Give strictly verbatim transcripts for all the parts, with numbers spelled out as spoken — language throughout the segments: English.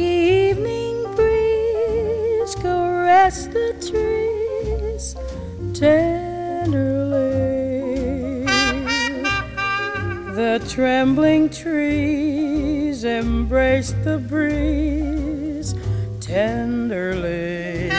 evening breeze caressed the trees tenderly. The trembling trees embraced the breeze tenderly.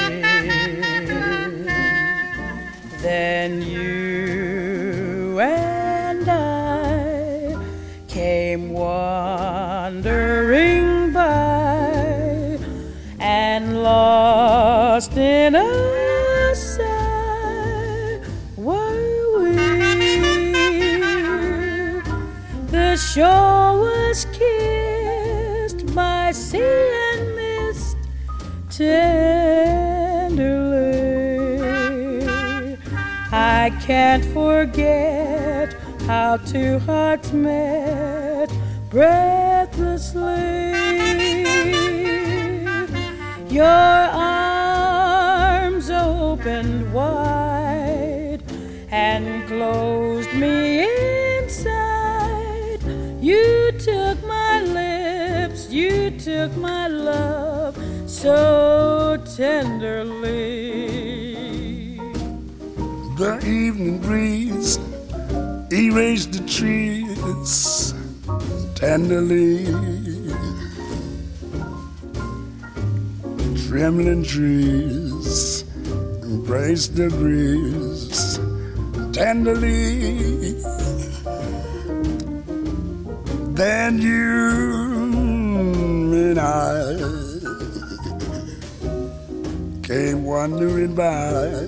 Then you and I came wandering by, and lost in a sigh were we. The shore was kissed by sea and mist tenderly. I can't forget how two hearts met breathlessly. Your arms opened wide and closed me inside. You took my lips, you took my love so tenderly. The evening breeze erased the trees tenderly. Trembling trees embraced the breeze tenderly. Then you and I came wandering by,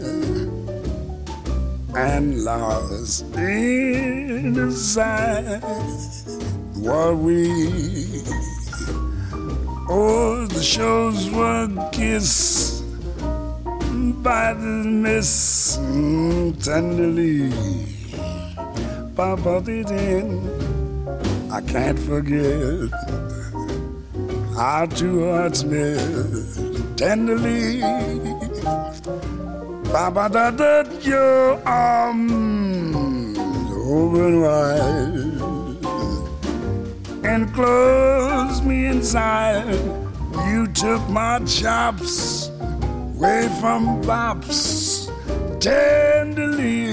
and lost in the sight were we. Oh, the shores were kissed by the mist tenderly. Papa did in, I can't forget our two hearts met tenderly. Papa, da da, your arms open wide and closed me inside. You took my chops away from bops tenderly.